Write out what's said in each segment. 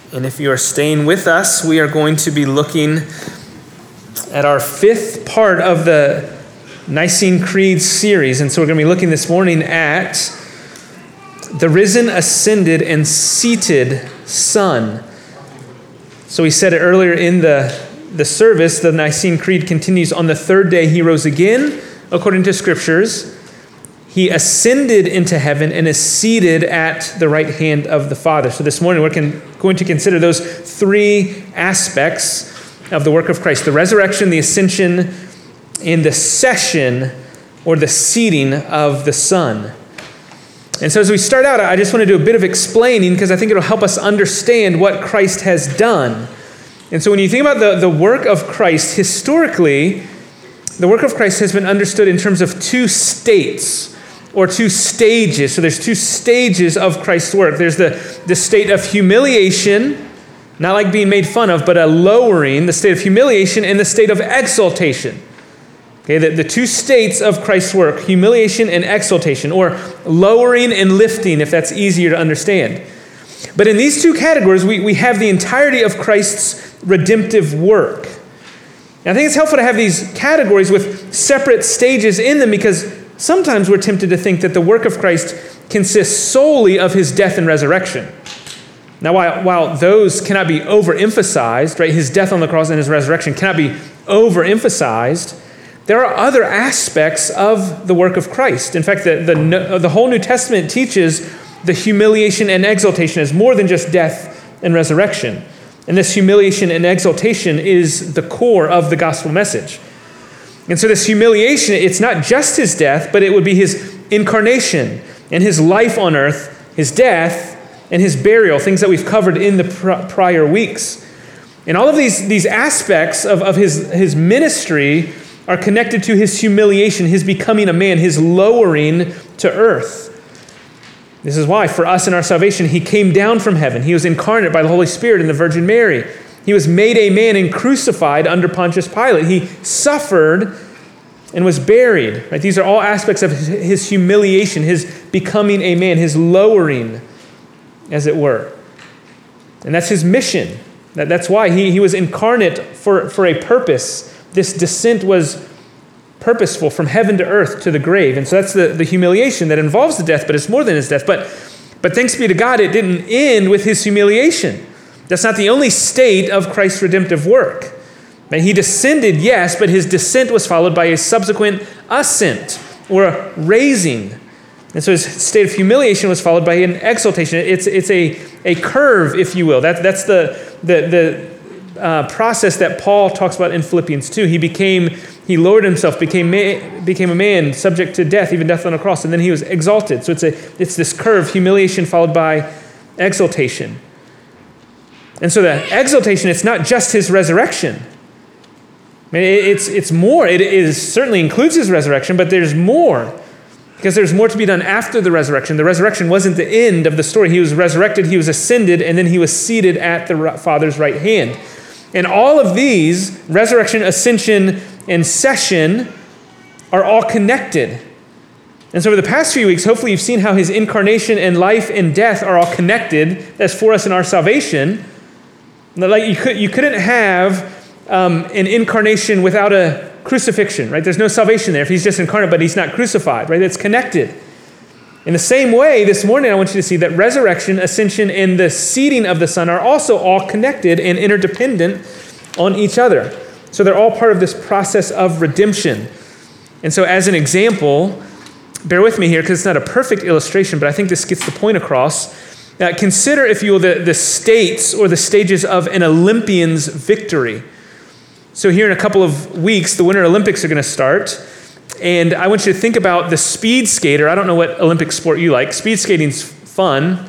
And if you are staying with us, we are going to be looking at our fifth part of the Nicene Creed series. And so we're going to be looking this morning at the risen, ascended, and seated Son. So we said it earlier in the service, the Nicene Creed continues, on the third day he rose again, according to Scriptures. He ascended into heaven and is seated at the right hand of the Father. So this morning we're going to consider those three aspects of the work of Christ: the resurrection, the ascension, and the session or the seating of the Son. And so as we start out, I just want to do a bit of explaining because I think it'll help us understand what Christ has done. And so when you think about the work of Christ, historically, the work of Christ has been understood in terms of two states or two stages. So there's two stages of Christ's work. There's the state of humiliation, not like being made fun of, but a lowering, the state of humiliation, and the state of exaltation. Okay, the two states of Christ's work, humiliation and exaltation, or lowering and lifting, if that's easier to understand. But in these two categories, we have the entirety of Christ's redemptive work. And I think it's helpful to have these categories with separate stages in them because sometimes we're tempted to think that the work of Christ consists solely of his death and resurrection. Now, while those cannot be overemphasized, right, his death on the cross and his resurrection cannot be overemphasized, there are other aspects of the work of Christ. In fact, the whole New Testament teaches the humiliation and exaltation as more than just death and resurrection. And this humiliation and exaltation is the core of the gospel message. And so this humiliation, it's not just his death, but it would be his incarnation and his life on earth, his death, and his burial, things that we've covered in the prior weeks. And all of these aspects of his ministry are connected to his humiliation, his becoming a man, his lowering to earth. This is why, for us in our salvation, he came down from heaven. He was incarnate by the Holy Spirit in the Virgin Mary. He was made a man and crucified under Pontius Pilate. He suffered and was buried. Right? These are all aspects of his humiliation, his becoming a man, his lowering, as it were. And that's his mission. That's why he was incarnate for a purpose. This descent was purposeful from heaven to earth to the grave. And so that's the humiliation that involves the death, but it's more than his death. But thanks be to God, it didn't end with his humiliation. That's not the only state of Christ's redemptive work. And he descended, yes, but his descent was followed by a subsequent ascent or a raising. And so his state of humiliation was followed by an exaltation. It's a curve, if you will. That's the process that Paul talks about in Philippians 2. He lowered himself, became a man subject to death, even death on a cross, and then he was exalted. So it's this curve, humiliation followed by exaltation. And so the exaltation, it's not just his resurrection. I mean, it's more. It certainly includes his resurrection, but there's more. Because there's more to be done after the resurrection. The resurrection wasn't the end of the story. He was resurrected, he was ascended, and then he was seated at the Father's right hand. And all of these, resurrection, ascension, and session, are all connected. And so over the past few weeks, hopefully you've seen how his incarnation and life and death are all connected. That's for us in our salvation. Like you couldn't have an incarnation without a crucifixion, right? There's no salvation there if he's just incarnate, but he's not crucified, right? It's connected. In the same way, this morning I want you to see that resurrection, ascension, and the seating of the Son are also all connected and interdependent on each other. So they're all part of this process of redemption. And so as an example, bear with me here because it's not a perfect illustration, but I think this gets the point across. Consider, if you will, the states or the stages of an Olympian's victory. So here in a couple of weeks, the Winter Olympics are going to start. And I want you to think about the speed skater. I don't know what Olympic sport you like. Speed skating's fun,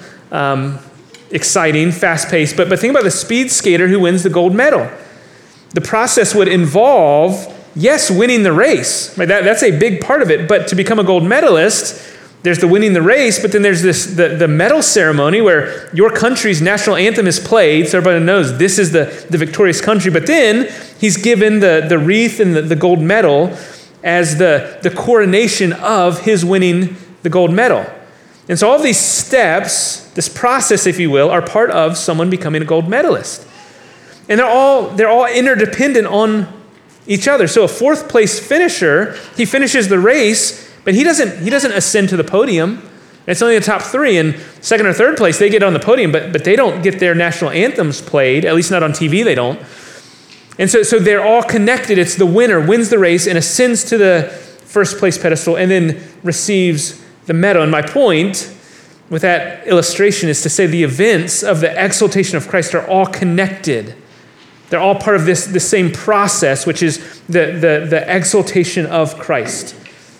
exciting, fast-paced. But think about the speed skater who wins the gold medal. The process would involve, yes, winning the race. Right? That's a big part of it. But to become a gold medalist, there's the winning the race, but then there's the medal ceremony where your country's national anthem is played, so everybody knows this is the victorious country. But then he's given the wreath and the gold medal as the coronation of his winning the gold medal. And so all of these steps, this process, if you will, are part of someone becoming a gold medalist. And they're all interdependent on each other. So a fourth place finisher, he finishes the race, but he doesn't ascend to the podium. It's only the top three. And second or third place, they get on the podium, but they don't get their national anthems played, at least not on TV, they don't. And so they're all connected. It's the winner wins the race and ascends to the first place pedestal and then receives the medal. And my point with that illustration is to say the events of the exaltation of Christ are all connected. They're all part of this same process, which is the exaltation of Christ.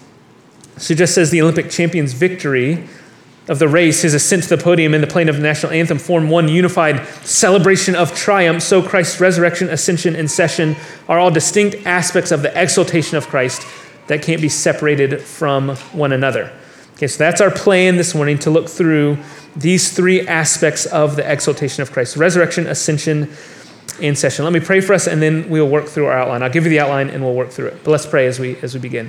So just as the Olympic champion's victory of the race, his ascent to the podium and the playing of the national anthem form one unified celebration of triumph, so Christ's resurrection, ascension, and session are all distinct aspects of the exaltation of Christ that can't be separated from one another. Okay, so that's our plan this morning, to look through these three aspects of the exaltation of Christ: resurrection, ascension, and session. Let me pray for us, and then we'll work through our outline. I'll give you the outline, and we'll work through it. But let's pray as we begin.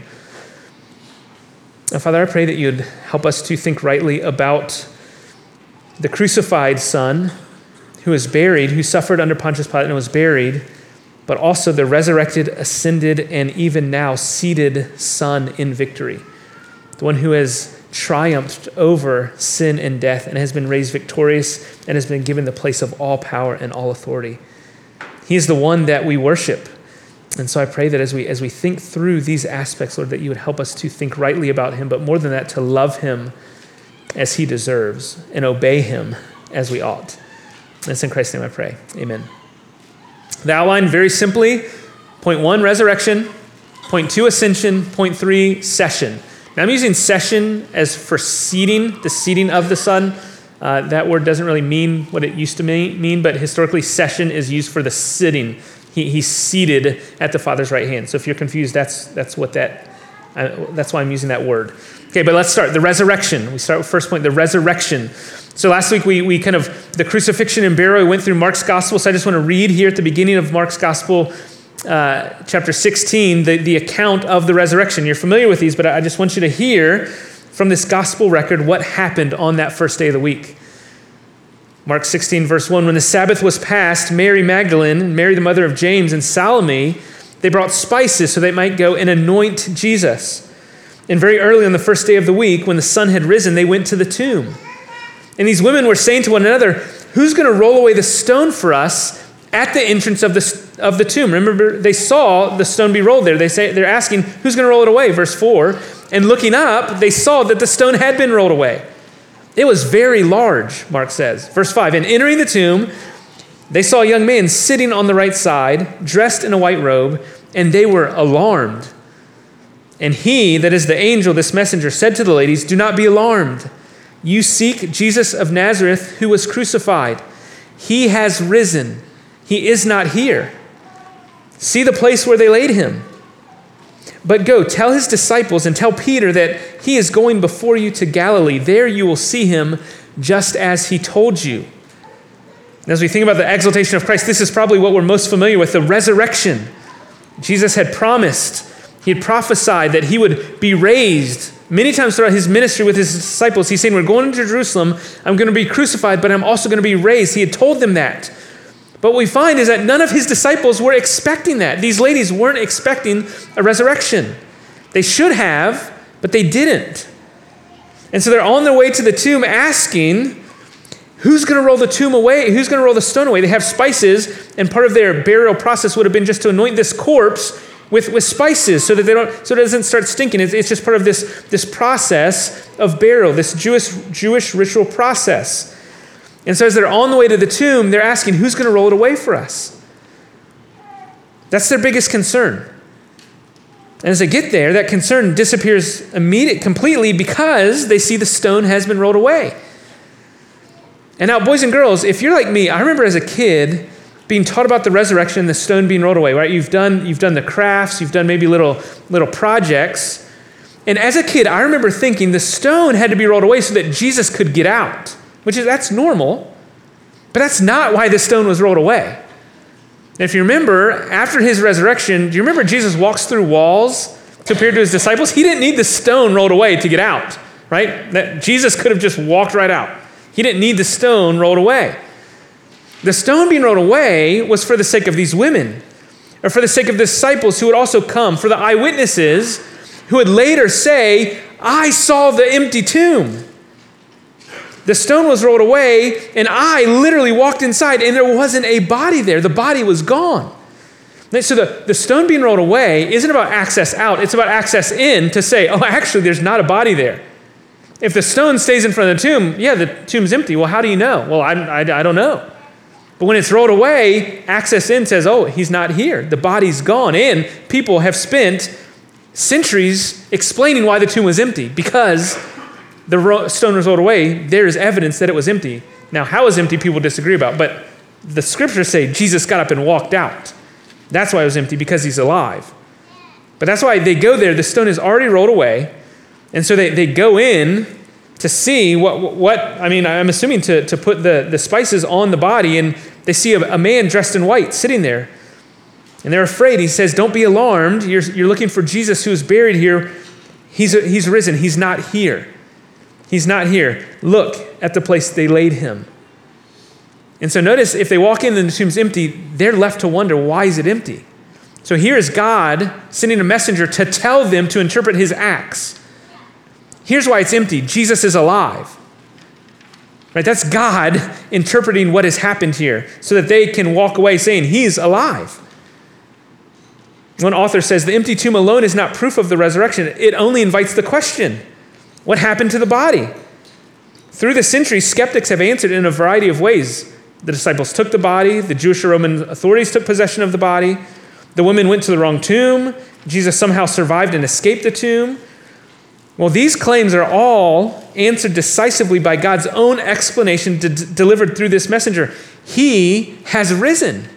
Father, I pray that you'd help us to think rightly about the crucified Son who was buried, who suffered under Pontius Pilate and was buried, but also the resurrected, ascended, and even now seated Son in victory, the one who has triumphed over sin and death and has been raised victorious and has been given the place of all power and all authority. He is the one that we worship. And so I pray that as we think through these aspects, Lord, that you would help us to think rightly about him, but more than that, to love him as he deserves and obey him as we ought. And it's in Christ's name I pray. Amen. The outline, very simply: point 1, resurrection; point 2, ascension; point 3, session. Now I'm using session as for seating, the seating of the Son. That word doesn't really mean what it used to mean, but historically session is used for the sitting. He's seated at the Father's right hand. So if you're confused, that's why I'm using that word. Okay, but let's start. The resurrection. We start with first point, the resurrection. So last week we kind of, the crucifixion and burial, we went through Mark's gospel. So I just want to read here at the beginning of Mark's gospel, chapter 16, the account of the resurrection. You're familiar with these, but I just want you to hear from this gospel record what happened on that first day of the week. Mark 16, verse 1, when the Sabbath was past, Mary Magdalene, Mary the mother of James, and Salome, they brought spices so they might go and anoint Jesus. And very early on the first day of the week, when the sun had risen, they went to the tomb. And these women were saying to one another, who's going to roll away the stone for us at the entrance of the tomb? Remember, they saw the stone be rolled there. They're asking, who's going to roll it away? Verse 4, and looking up, they saw that the stone had been rolled away. It was very large, Mark says. Verse 5, and entering the tomb, they saw a young man sitting on the right side, dressed in a white robe, and they were alarmed. And he, that is the angel, this messenger, said to the ladies, do not be alarmed. You seek Jesus of Nazareth, who was crucified. He has risen. He is not here. See the place where they laid him. But go, tell his disciples and tell Peter that he is going before you to Galilee. There you will see him just as he told you. And as we think about the exaltation of Christ, this is probably what we're most familiar with, the resurrection. Jesus had promised, he had prophesied that he would be raised many times throughout his ministry with his disciples. He's saying, we're going to Jerusalem, I'm going to be crucified, but I'm also going to be raised. He had told them that. But what we find is that none of his disciples were expecting that. These ladies weren't expecting a resurrection. They should have, but they didn't. And so they're on their way to the tomb asking, who's going to roll the tomb away? Who's going to roll the stone away? They have spices, and part of their burial process would have been just to anoint this corpse with spices so that it doesn't start stinking. It's just part of this process of burial, this Jewish ritual process. And so as they're on the way to the tomb, they're asking, who's going to roll it away for us? That's their biggest concern. And as they get there, that concern disappears completely because they see the stone has been rolled away. And now, boys and girls, if you're like me, I remember as a kid being taught about the resurrection and the stone being rolled away, right? You've done the crafts, you've done maybe little projects. And as a kid, I remember thinking the stone had to be rolled away so that Jesus could get out. That's normal, but that's not why the stone was rolled away. And if you remember, after his resurrection, do you remember Jesus walks through walls to appear to his disciples? He didn't need the stone rolled away to get out. right? That Jesus could have just walked right out. He didn't need the stone rolled away. The stone being rolled away was for the sake of these women, or for the sake of the disciples who would also come, for the eyewitnesses who would later say, I saw the empty tomb. The stone was rolled away, and I literally walked inside, and there wasn't a body there. The body was gone. So the stone being rolled away isn't about access out. It's about access in to say, oh, actually, there's not a body there. If the stone stays in front of the tomb, yeah, the tomb's empty. Well, how do you know? Well, I don't know. But when it's rolled away, access in says, oh, he's not here. The body's gone. And people have spent centuries explaining why the tomb was empty. Because the stone was rolled away, there is evidence that it was empty. Now, how it was empty, people disagree about. But the scriptures say Jesus got up and walked out. That's why it was empty, because he's alive. But that's why they go there. The stone is already rolled away. And so they go in to see I'm assuming to put the spices on the body, and they see a man dressed in white sitting there. And they're afraid. He says, don't be alarmed. You're looking for Jesus who is buried here. He's risen. He's not here. He's not here. Look at the place they laid him. And so notice, if they walk in and the tomb's empty, they're left to wonder, why is it empty? So here is God sending a messenger to tell them to interpret his acts. Here's why it's empty. Jesus is alive. Right? That's God interpreting what has happened here so that they can walk away saying he's alive. One author says, the empty tomb alone is not proof of the resurrection. It only invites the question, what happened to the body? Through the centuries, skeptics have answered in a variety of ways. The disciples took the body. The Jewish or Roman authorities took possession of the body. The women went to the wrong tomb. Jesus somehow survived and escaped the tomb. Well, these claims are all answered decisively by God's own explanation delivered through this messenger. He has risen.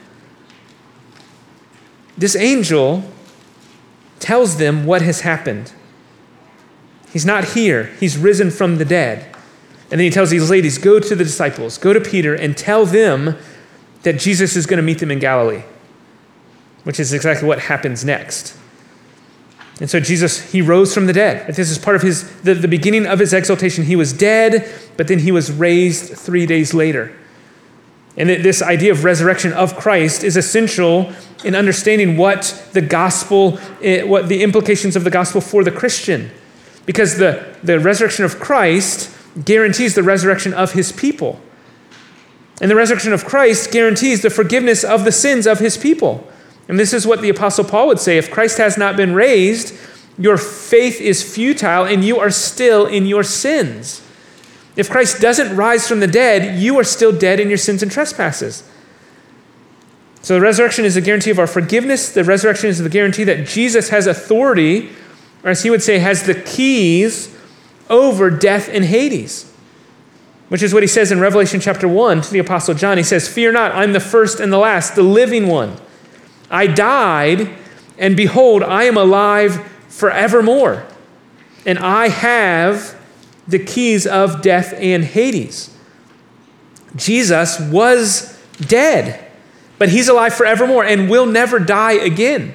This angel tells them what has happened. He's not here. He's risen from the dead. And then he tells these ladies, go to the disciples, go to Peter, and tell them that Jesus is going to meet them in Galilee, which is exactly what happens next. And so Jesus, he rose from the dead. This is part of the beginning of his exaltation. He was dead, but then he was raised 3 days later. And this idea of resurrection of Christ is essential in understanding what the gospel, what the implications of the gospel for the Christian. Because the resurrection of Christ guarantees the resurrection of his people. And the resurrection of Christ guarantees the forgiveness of the sins of his people. And this is what the Apostle Paul would say, if Christ has not been raised, your faith is futile and you are still in your sins. If Christ doesn't rise from the dead, you are still dead in your sins and trespasses. So the resurrection is a guarantee of our forgiveness. The resurrection is the guarantee that Jesus has authority, or as he would say, has the keys over death and Hades, which is what he says in Revelation chapter 1 to the Apostle John. He says, fear not, I'm the first and the last, the living one. I died, and behold, I am alive forevermore. And I have the keys of death and Hades. Jesus was dead, but he's alive forevermore and will never die again.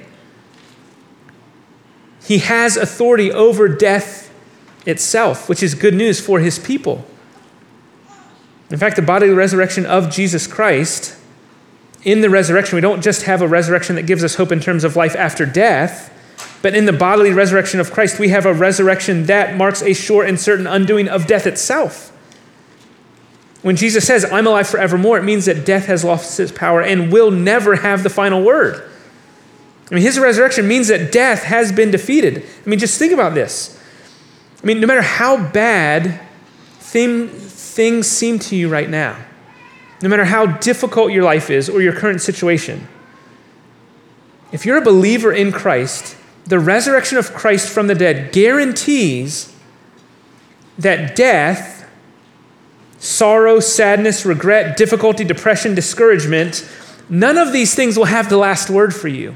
He has authority over death itself, which is good news for his people. In fact, the bodily resurrection of Jesus Christ, in the resurrection, we don't just have a resurrection that gives us hope in terms of life after death, but in the bodily resurrection of Christ, we have a resurrection that marks a sure and certain undoing of death itself. When Jesus says, I'm alive forevermore, it means that death has lost its power and will never have the final word. I mean, his resurrection means that death has been defeated. I mean, just think about this. I mean, no matter how bad things seem to you right now, no matter how difficult your life is or your current situation, if you're a believer in Christ, the resurrection of Christ from the dead guarantees that death, sorrow, sadness, regret, difficulty, depression, discouragement, none of these things will have the last word for you.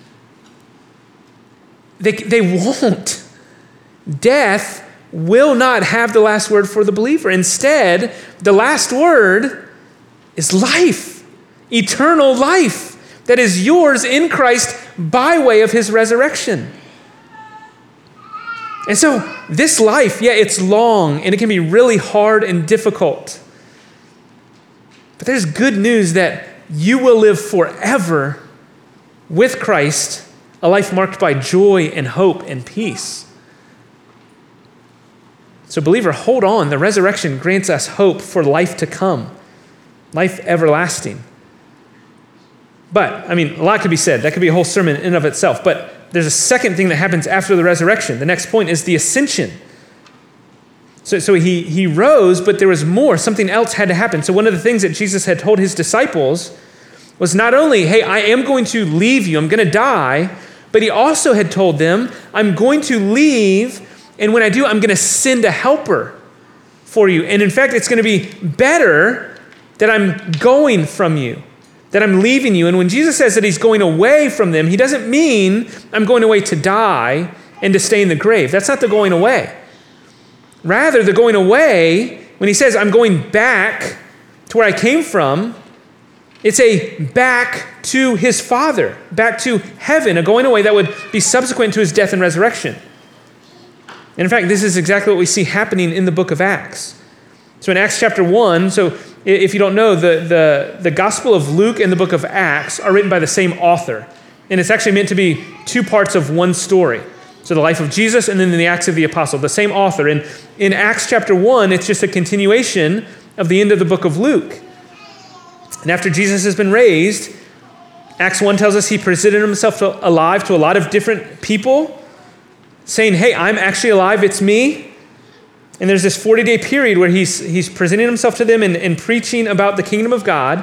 They won't. Death will not have the last word for the believer. Instead, the last word is life, eternal life that is yours in Christ by way of his resurrection. And so this life, yeah, it's long and it can be really hard and difficult. But there's good news that you will live forever with Christ, a life marked by joy and hope and peace. So believer, hold on. The resurrection grants us hope for life to come, life everlasting. But, a lot could be said. That could be a whole sermon in and of itself. But there's a second thing that happens after the resurrection. The next point is the ascension. So he rose, but there was more. Something else had to happen. So one of the things that Jesus had told his disciples was not only, hey, I am going to leave you, I'm going to die, but he also had told them, I'm going to leave, and when I do, I'm going to send a helper for you. And in fact, it's going to be better that I'm going from you, that I'm leaving you. And when Jesus says that he's going away from them, he doesn't mean I'm going away to die and to stay in the grave. That's not the going away. Rather, the going away, when he says I'm going back to where I came from, it's a back to his Father, back to heaven, a going away that would be subsequent to his death and resurrection. And in fact, this is exactly what we see happening in the book of Acts. So in Acts chapter 1, so if you don't know, the Gospel of Luke and the book of Acts are written by the same author. And it's actually meant to be two parts of one story. So the life of Jesus and then the Acts of the Apostle, the same author. And in Acts chapter 1, it's just a continuation of the end of the book of Luke. And after Jesus has been raised, Acts 1 tells us he presented himself alive to a lot of different people, saying, hey, I'm actually alive, it's me. And there's this 40-day period where he's presenting himself to them and preaching about the kingdom of God.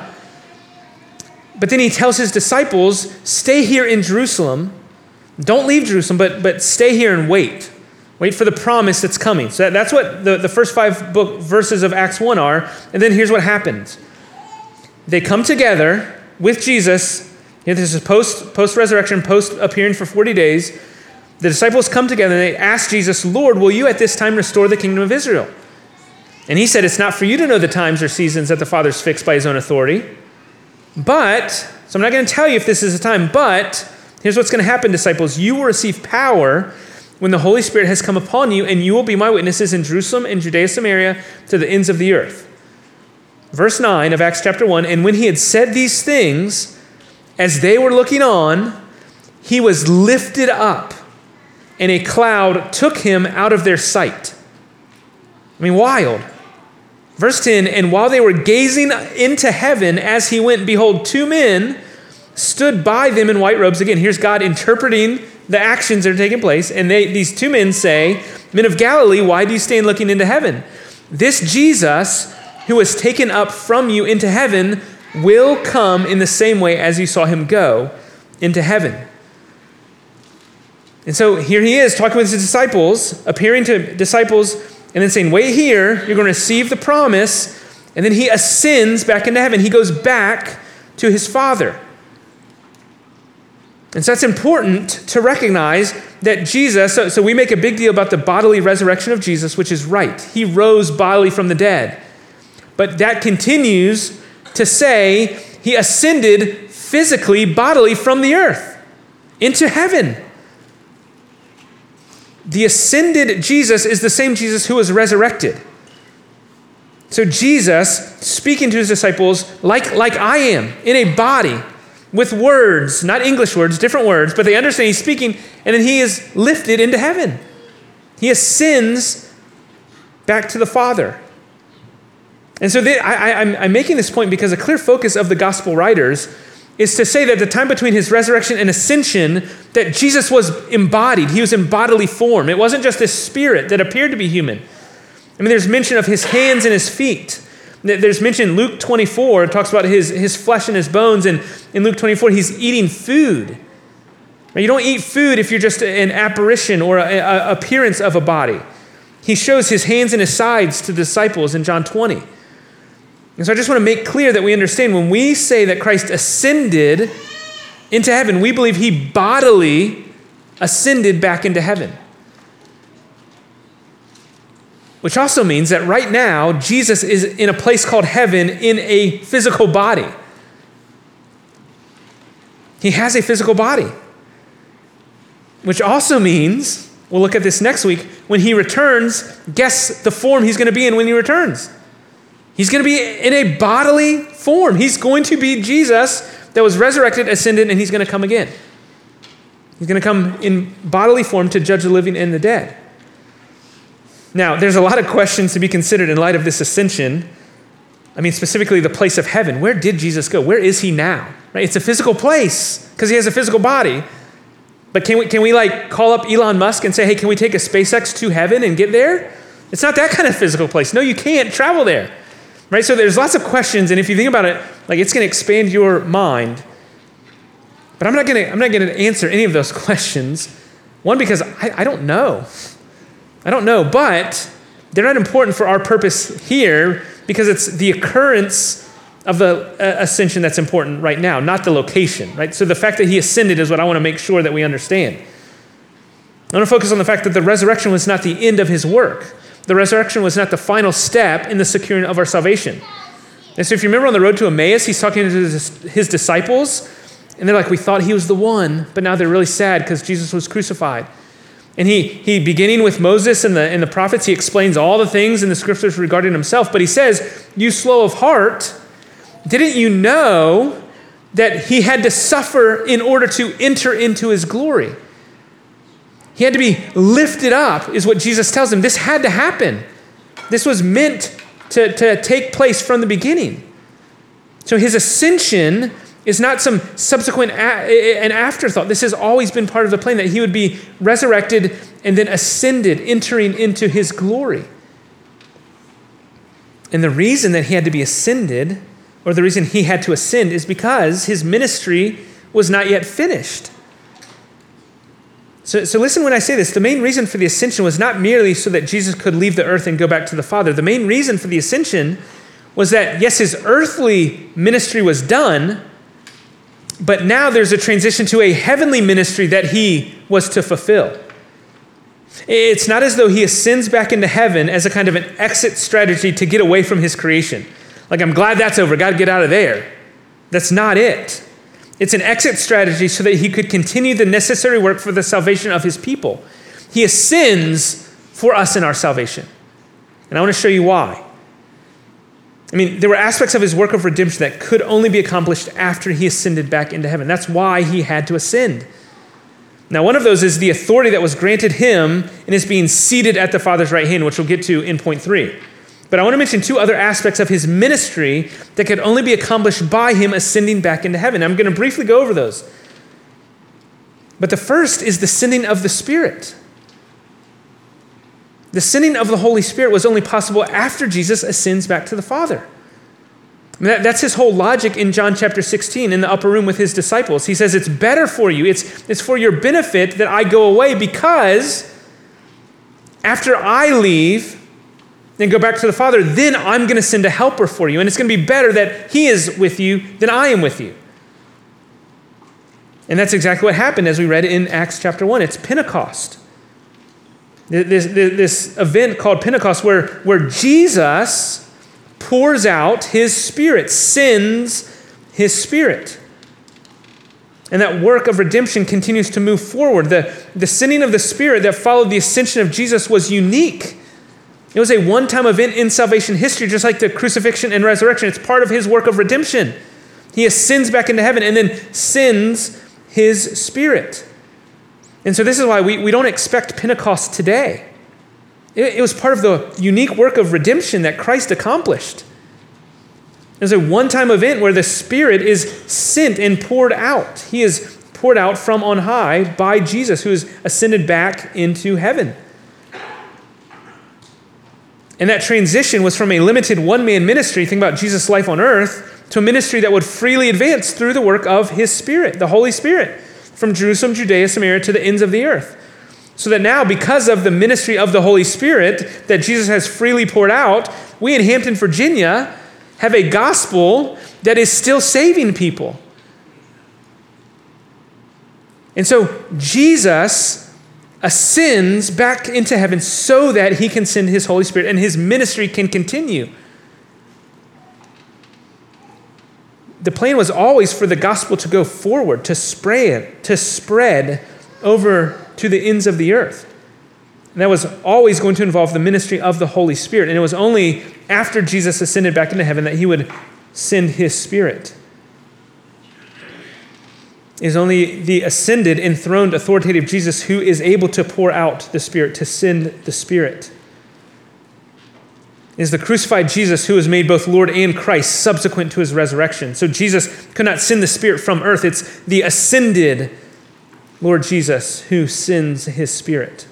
But then he tells his disciples, stay here in Jerusalem. Don't leave Jerusalem, but stay here and wait. Wait for the promise that's coming. So that's what the first 5 verses of Acts 1 are. And then here's what happens. They come together with Jesus. This is post-resurrection, post-appearing for 40 days. The disciples come together and they ask Jesus, Lord, will you at this time restore the kingdom of Israel? And he said, it's not for you to know the times or seasons that the Father's fixed by his own authority. But, so I'm not going to tell you if this is the time, but here's what's going to happen, disciples. You will receive power when the Holy Spirit has come upon you, and you will be my witnesses in Jerusalem and Judea, Samaria, to the ends of the earth. Verse 9 of Acts chapter 1, and when he had said these things, as they were looking on, he was lifted up, and a cloud took him out of their sight. Wild. Verse 10, and while they were gazing into heaven as he went, behold, 2 men stood by them in white robes. Again, here's God interpreting the actions that are taking place. And these 2 men say, men of Galilee, why do you stand looking into heaven? This Jesus, who was taken up from you into heaven, will come in the same way as you saw him go into heaven. And so here he is talking with his disciples, appearing to disciples, and then saying, wait here, you're going to receive the promise. And then he ascends back into heaven. He goes back to his Father. And so that's important to recognize that Jesus, so we make a big deal about the bodily resurrection of Jesus, which is right. He rose bodily from the dead. But that continues to say he ascended physically, bodily from the earth into heaven. The ascended Jesus is the same Jesus who was resurrected. So Jesus, speaking to his disciples like I am, in a body, with words, not English words, different words, but they understand he's speaking, and then he is lifted into heaven. He ascends back to the Father. And so I'm making this point because a clear focus of the gospel writers is to say that the time between his resurrection and ascension, that Jesus was embodied. He was in bodily form. It wasn't just this spirit that appeared to be human. There's mention of his hands and his feet. There's mention Luke 24, it talks about his flesh and his bones. And in Luke 24, he's eating food. Now, you don't eat food if you're just an apparition or an appearance of a body. He shows his hands and his sides to the disciples in John 20. And so I just want to make clear that we understand when we say that Christ ascended into heaven, we believe he bodily ascended back into heaven. Which also means that right now, Jesus is in a place called heaven in a physical body. He has a physical body. Which also means We'll look at this next week. When he returns, guess the form he's going to be in when he returns. He's going to be in a bodily form. He's going to be Jesus that was resurrected, ascended, and he's going to come again. He's going to come in bodily form to judge the living and the dead. Now, there's a lot of questions to be considered in light of this ascension. I mean, specifically the place of heaven. Where did Jesus go? Where is he now? Right? It's a physical place because he has a physical body. But can we like call up Elon Musk and say, hey, can we take a SpaceX to heaven and get there? It's not that kind of physical place. No, you can't travel there. Right? So there's lots of questions, and if you think about it, like it's going to expand your mind. But I'm not going to answer any of those questions. One, because I don't know. I don't know, but they're not important for our purpose here because it's the occurrence of the ascension that's important right now, not the location, right? So the fact that he ascended is what I want to make sure that we understand. I want to focus on the fact that the resurrection was not the end of his work. The resurrection was not the final step in the securing of our salvation. And so if you remember on the road to Emmaus, he's talking to his disciples, and they're like, we thought he was the one, but now they're really sad because Jesus was crucified. And he beginning with Moses and the prophets, he explains all the things in the scriptures regarding himself, but he says, you slow of heart, didn't you know that he had to suffer in order to enter into his glory? He had to be lifted up, is what Jesus tells him. This had to happen. This was meant to take place from the beginning. So his ascension is not some subsequent an afterthought. This has always been part of the plan, that he would be resurrected and then ascended, entering into his glory. And the reason that he had to be ascended, or the reason he had to ascend, is because his ministry was not yet finished. So listen when I say this. The main reason for the ascension was not merely so that Jesus could leave the earth and go back to the Father. The main reason for the ascension was that, yes, his earthly ministry was done, but now there's a transition to a heavenly ministry that he was to fulfill. It's not as though he ascends back into heaven as a kind of an exit strategy to get away from his creation. Like, I'm glad that's over. Got to get out of there. That's not it. It's an exit strategy so that he could continue the necessary work for the salvation of his people. He ascends for us in our salvation. And I want to show you why. I mean, there were aspects of his work of redemption that could only be accomplished after he ascended back into heaven. That's why he had to ascend. Now, one of those is the authority that was granted him and is being seated at the Father's right hand, which we'll get to in point 3. But I want to mention 2 other aspects of his ministry that could only be accomplished by him ascending back into heaven. I'm going to briefly go over those. But the first is the sending of the Spirit. The sending of the Holy Spirit was only possible after Jesus ascends back to the Father. I mean, that's his whole logic in John chapter 16 in the upper room with his disciples. He says, it's better for you, it's for your benefit that I go away, because after I leave and go back to the Father, then I'm going to send a helper for you. And it's going to be better that he is with you than I am with you. And that's exactly what happened as we read in Acts chapter 1. It's Pentecost. This event called Pentecost where Jesus pours out his Spirit, sends his Spirit. And that work of redemption continues to move forward. The sending of the Spirit that followed the ascension of Jesus was unique. It was a one-time event in salvation history, just like the crucifixion and resurrection. It's part of his work of redemption. He ascends back into heaven and then sends his Spirit. And so this is why we don't expect Pentecost today. It was part of the unique work of redemption that Christ accomplished. It was a one-time event where the Spirit is sent and poured out. He is poured out from on high by Jesus, who is ascended back into heaven. And that transition was from a limited one-man ministry, think about Jesus' life on earth, to a ministry that would freely advance through the work of his Spirit, the Holy Spirit, from Jerusalem, Judea, Samaria, to the ends of the earth. So that now, because of the ministry of the Holy Spirit that Jesus has freely poured out, we in Hampton, Virginia, have a gospel that is still saving people. And so Jesus ascends back into heaven so that he can send his Holy Spirit and his ministry can continue. The plan was always for the gospel to go forward, to spread over to the ends of the earth. And that was always going to involve the ministry of the Holy Spirit. And it was only after Jesus ascended back into heaven that he would send his Spirit. It is only the ascended, enthroned, authoritative Jesus who is able to pour out the Spirit, to send the Spirit. It is the crucified Jesus who was made both Lord and Christ subsequent to his resurrection. So Jesus could not send the Spirit from earth. It's the ascended Lord Jesus who sends his Spirit.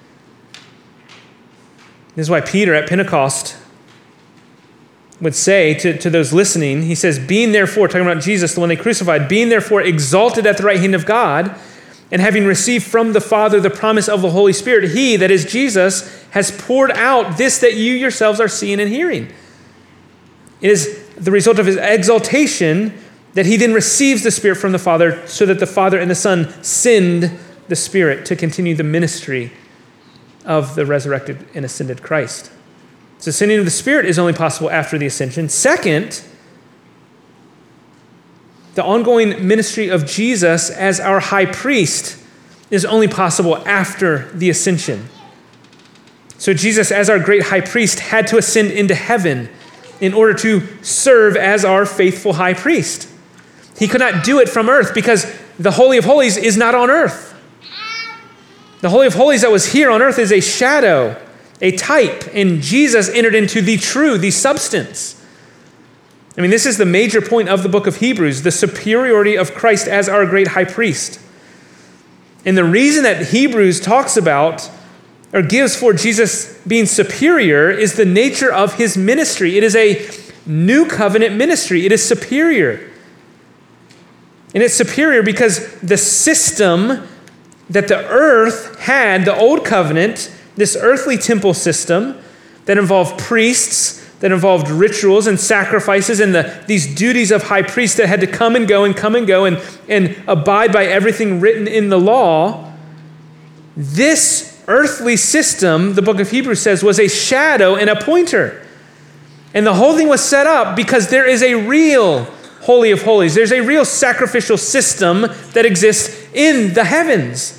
This is why Peter at Pentecost would say to those listening, he says, being therefore, talking about Jesus, the one they crucified, being therefore exalted at the right hand of God, and having received from the Father the promise of the Holy Spirit, he, that is Jesus, has poured out this that you yourselves are seeing and hearing. It is the result of his exaltation that he then receives the Spirit from the Father, so that the Father and the Son send the Spirit to continue the ministry of the resurrected and ascended Christ. So sending of the Spirit is only possible after the ascension. Second, the ongoing ministry of Jesus as our high priest is only possible after the ascension. So Jesus, as our great high priest, had to ascend into heaven in order to serve as our faithful high priest. He could not do it from earth because the Holy of Holies is not on earth. The Holy of Holies that was here on earth is a shadow, a type, and Jesus entered into the true, the substance. I mean, this is the major point of the book of Hebrews, the superiority of Christ as our great high priest. And the reason that Hebrews talks about or gives for Jesus being superior is the nature of his ministry. It is a new covenant ministry. It is superior. And it's superior because the system that the earth had, the old covenant, this earthly temple system that involved priests, that involved rituals and sacrifices and these duties of high priest that had to come and go and abide by everything written in the law. This earthly system, the book of Hebrews says, was a shadow and a pointer. And the whole thing was set up because there is a real Holy of Holies. There's a real sacrificial system that exists in the heavens.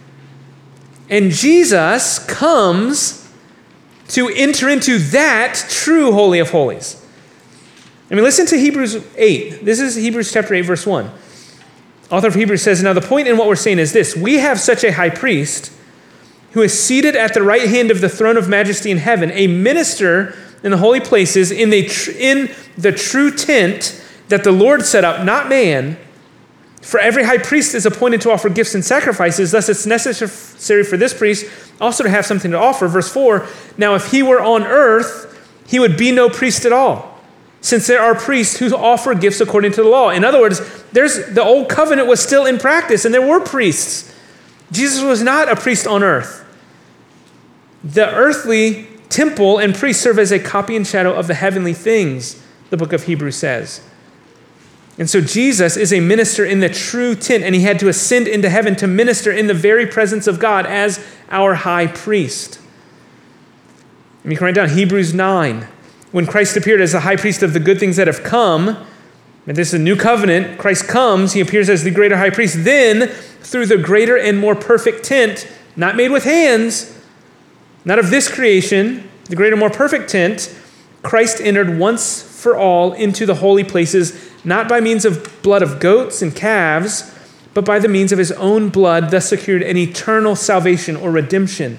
And Jesus comes to enter into that true Holy of Holies. I mean, listen to Hebrews 8. This is Hebrews chapter 8, verse 1. Author of Hebrews says, now the point in what we're saying is this: we have such a high priest who is seated at the right hand of the throne of majesty in heaven, a minister in the holy places in the true tent that the Lord set up, not man. For every high priest is appointed to offer gifts and sacrifices, thus it's necessary for this priest also to have something to offer. Verse 4, now if he were on earth, he would be no priest at all, since there are priests who offer gifts according to the law. In other words, the old covenant was still in practice, and there were priests. Jesus was not a priest on earth. The earthly temple and priests serve as a copy and shadow of the heavenly things, the book of Hebrews says. And so Jesus is a minister in the true tent, and he had to ascend into heaven to minister in the very presence of God as our high priest. And you can write down Hebrews 9. When Christ appeared as the high priest of the good things that have come, and this is a new covenant, Christ comes, he appears as the greater high priest. Then, through the greater and more perfect tent, not made with hands, not of this creation, the greater, more perfect tent, Christ entered once for all into the holy places, not by means of blood of goats and calves, but by the means of his own blood, thus secured an eternal salvation or redemption.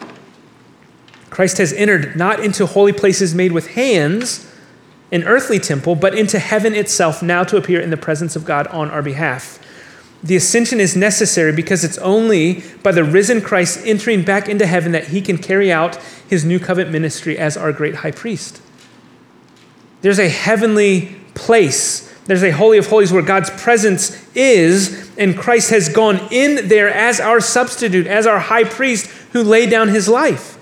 Christ has entered not into holy places made with hands, an earthly temple, but into heaven itself, now to appear in the presence of God on our behalf. The ascension is necessary because it's only by the risen Christ entering back into heaven that he can carry out his new covenant ministry as our great high priest. There's a heavenly place. There's a holy of holies where God's presence is, and Christ has gone in there as our substitute, as our high priest who laid down his life.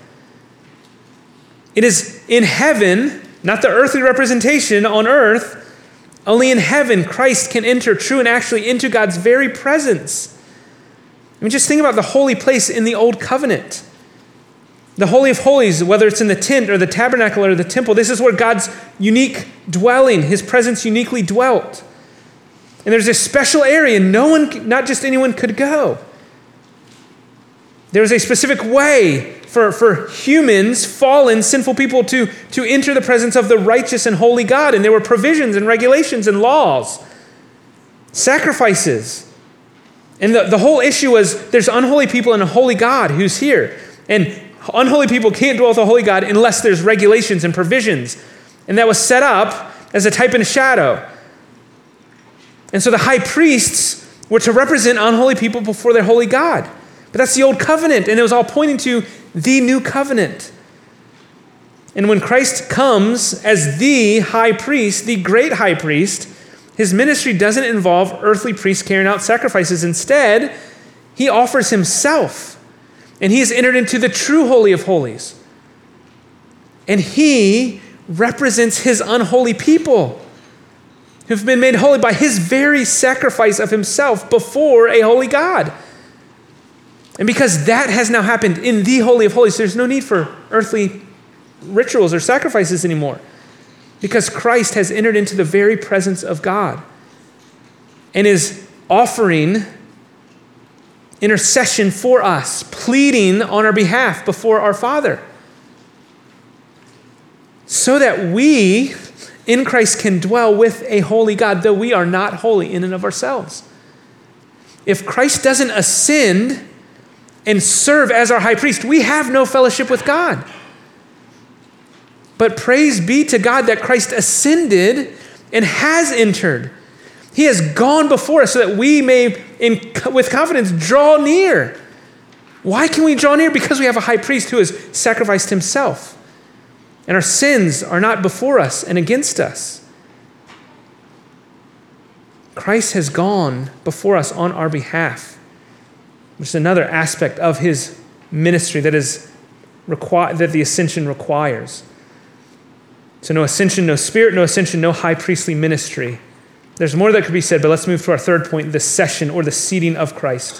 It is in heaven, not the earthly representation on earth. Only in heaven Christ can enter true and actually into God's very presence. I mean, just think about the holy place in the old covenant. The Holy of Holies, whether it's in the tent or the tabernacle or the temple, this is where God's unique dwelling, his presence uniquely dwelt. And there's this special area no one, not just anyone, could go. There's a specific way for humans, fallen, sinful people to enter the presence of the righteous and holy God. And there were provisions and regulations and laws, sacrifices. And the whole issue was there's unholy people and a holy God who's here. And unholy people can't dwell with a holy God unless there's regulations and provisions. And that was set up as a type and a shadow. And so the high priests were to represent unholy people before their holy God. But that's the old covenant, and it was all pointing to the new covenant. And when Christ comes as the high priest, the great high priest, his ministry doesn't involve earthly priests carrying out sacrifices. Instead, he offers himself, and he has entered into the true Holy of Holies. And he represents his unholy people who've been made holy by his very sacrifice of himself before a holy God. And because that has now happened in the Holy of Holies, there's no need for earthly rituals or sacrifices anymore, because Christ has entered into the very presence of God and is offering intercession for us, pleading on our behalf before our Father, so that we in Christ can dwell with a holy God, though we are not holy in and of ourselves. If Christ doesn't ascend and serve as our high priest, we have no fellowship with God. But praise be to God that Christ ascended and has entered. He has gone before us so that we may, with confidence, draw near. Why can we draw near? Because we have a high priest who has sacrificed himself. And our sins are not before us and against us. Christ has gone before us on our behalf, which is another aspect of his ministry that the ascension requires. So no ascension, no spirit, no ascension, no high priestly ministry. There's more that could be said, but let's move to our third point, the session or the seating of Christ.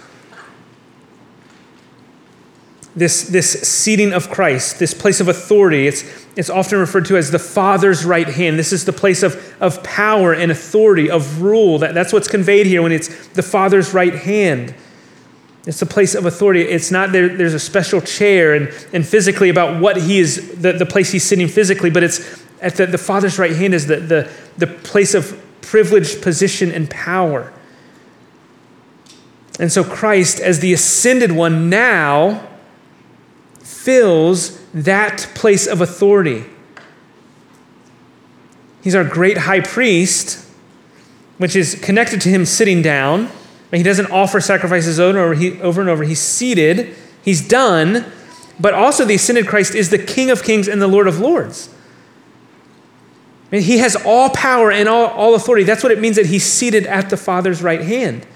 This seating of Christ, this place of authority, it's often referred to as the Father's right hand. This is the place of power and authority, of rule. That's what's conveyed here when it's the Father's right hand. It's the place of authority. It's not there's a special chair and physically about what he is, the place he's sitting physically, but it's at the Father's right hand is the place of privileged position and power. And so Christ, as the ascended one, now fills that place of authority. He's our great high priest, which is connected to him sitting down. He doesn't offer sacrifices over and over. He's seated. He's done. But also the ascended Christ is the King of kings and the Lord of lords. He has all power and all authority. That's what it means that he's seated at the Father's right hand.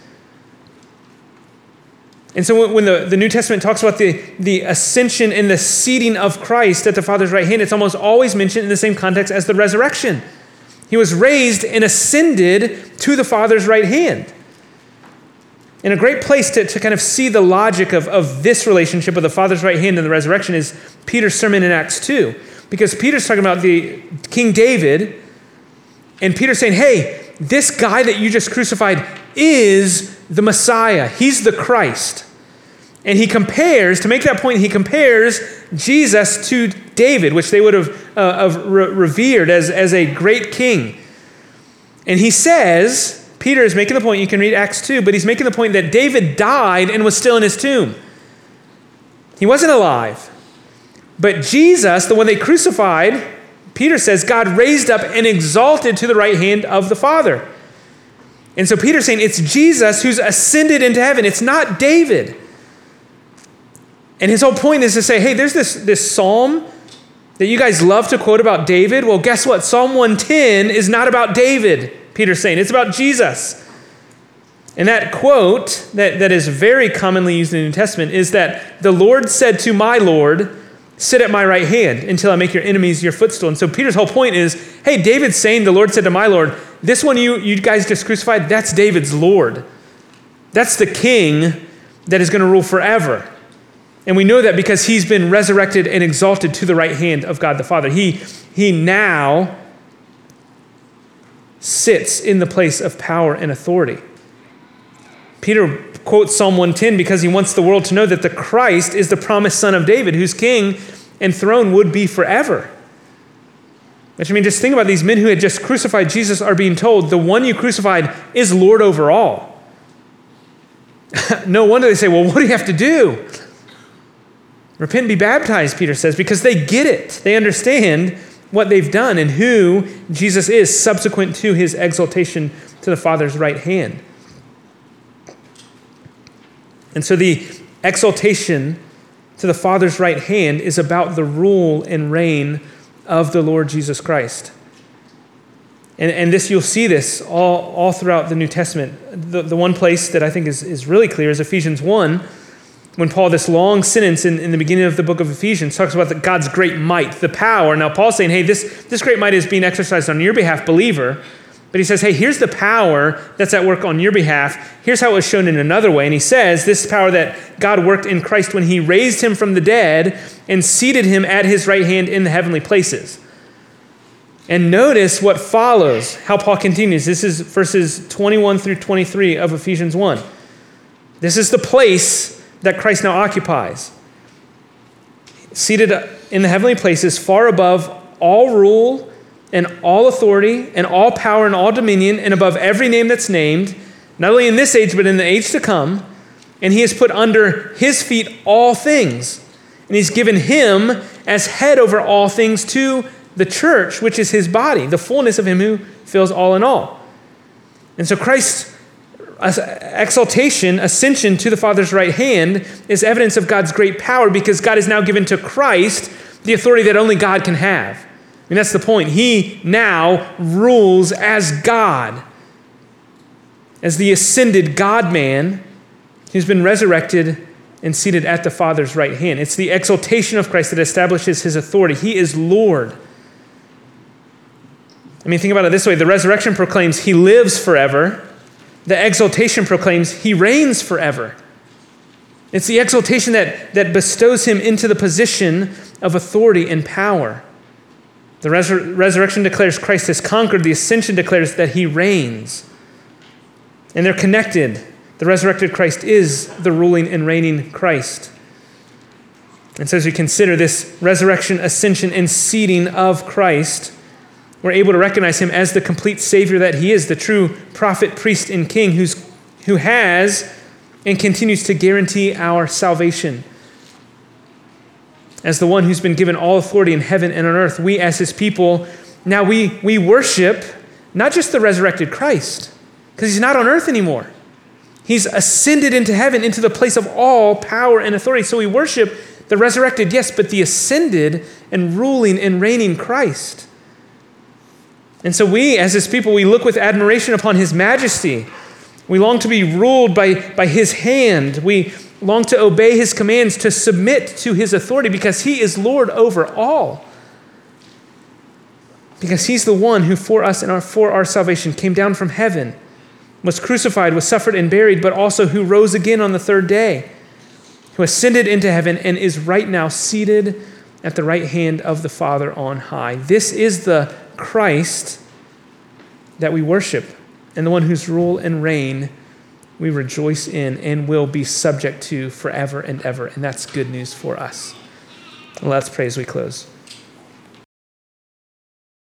And so when the New Testament talks about the ascension and the seating of Christ at the Father's right hand, it's almost always mentioned in the same context as the resurrection. He was raised and ascended to the Father's right hand. And a great place to kind of see the logic of this relationship of the Father's right hand and the resurrection is Peter's sermon in Acts 2. Because Peter's talking about the King David, and Peter's saying, hey, this guy that you just crucified is the Messiah. He's the Christ. And he compares, to make that point, he compares Jesus to David, which they would have revered as a great king. And he says, Peter is making the point, you can read Acts 2, but he's making the point that David died and was still in his tomb. He wasn't alive. But Jesus, the one they crucified, Peter says, God raised up and exalted to the right hand of the Father. And so Peter's saying it's Jesus who's ascended into heaven. It's not David. And his whole point is to say, hey, there's this psalm that you guys love to quote about David. Well, guess what? Psalm 110 is not about David, Peter's saying. It's about Jesus. And that quote that is very commonly used in the New Testament is that the Lord said to my Lord, sit at my right hand until I make your enemies your footstool. And so Peter's whole point is, hey, David's saying the Lord said to my Lord, this one you guys just crucified, that's David's Lord. That's the king that is going to rule forever. And we know that because he's been resurrected and exalted to the right hand of God the Father. He now sits in the place of power and authority. Peter quotes Psalm 110 because he wants the world to know that the Christ is the promised son of David, whose king and throne would be forever. Which, I mean, just think about these men who had just crucified Jesus are being told, the one you crucified is Lord over all. No wonder they say, well, what do you have to do? Repent and be baptized, Peter says, because they get it. They understand what they've done and who Jesus is subsequent to his exaltation to the Father's right hand. And so the exaltation to the Father's right hand is about the rule and reign of the Lord Jesus Christ. And this, you'll see this all throughout the New Testament. The one place that I think is really clear is Ephesians 1, when Paul, this long sentence in the beginning of the book of Ephesians, talks about God's great might, the power. Now, Paul's saying, hey, this great might is being exercised on your behalf, believer. But he says, hey, here's the power that's at work on your behalf. Here's how it was shown in another way. And he says, this power that God worked in Christ when he raised him from the dead and seated him at his right hand in the heavenly places. And notice what follows, how Paul continues. This is verses 21 through 23 of Ephesians 1. This is the place that Christ now occupies. Seated in the heavenly places, far above all rule and all authority and all power and all dominion, and above every name that's named, not only in this age, but in the age to come. And he has put under his feet all things. And he's given him as head over all things to the church, which is his body, the fullness of him who fills all in all. And so Christ's exaltation, ascension to the Father's right hand is evidence of God's great power, because God has now given to Christ the authority that only God can have. I mean, that's the point. He now rules as God, as the ascended God-man who's been resurrected and seated at the Father's right hand. It's the exaltation of Christ that establishes his authority. He is Lord. I mean, think about it this way. The resurrection proclaims he lives forever. The exaltation proclaims he reigns forever. It's the exaltation that bestows him into the position of authority and power. The resurrection declares Christ has conquered. The ascension declares that he reigns. And they're connected. The resurrected Christ is the ruling and reigning Christ. And so as we consider this resurrection, ascension, and seating of Christ, we're able to recognize him as the complete Savior that he is, the true prophet, priest, and king who has and continues to guarantee our salvation. As the one who's been given all authority in heaven and on earth, we as his people, now we worship not just the resurrected Christ, because he's not on earth anymore. He's ascended into heaven, into the place of all power and authority. So we worship the resurrected, yes, but the ascended and ruling and reigning Christ. And so we, as his people, we look with admiration upon his majesty. We long to be ruled by his hand. We long to obey his commands, to submit to his authority, because he is Lord over all. Because he's the one who for us and for our salvation came down from heaven, was crucified, was suffered and buried, but also who rose again on the third day, who ascended into heaven and is right now seated at the right hand of the Father on high. This is the Christ that we worship, and the one whose rule and reign we rejoice in and will be subject to forever and ever. And that's good news for us. Let's pray as we close.